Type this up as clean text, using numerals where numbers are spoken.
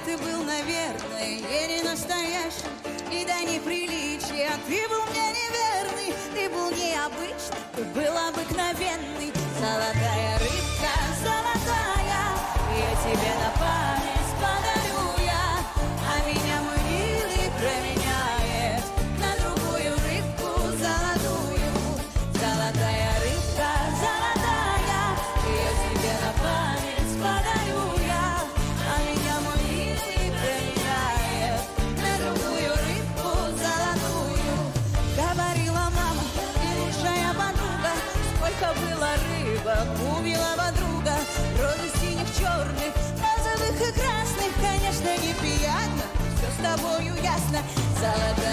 ты был, наверное, не настоящим, и до неприличия ты был мне неверный. Ты был необычный, ты был обыкновенный. Золотая рыбка, золотая, я тебе на память подарю я. А меня мой милый променяет на другую рыбку золотую. Золотая рыбка, золотая, я тебе на память подарю я. А меня мой милый променяет на другую рыбку золотую. Говорила мама и лучшая подруга, сколько было рыбок, убила подруга. Розы синих, черных, розовых и красных, конечно, неприятно, все с тобою ясно. Золотая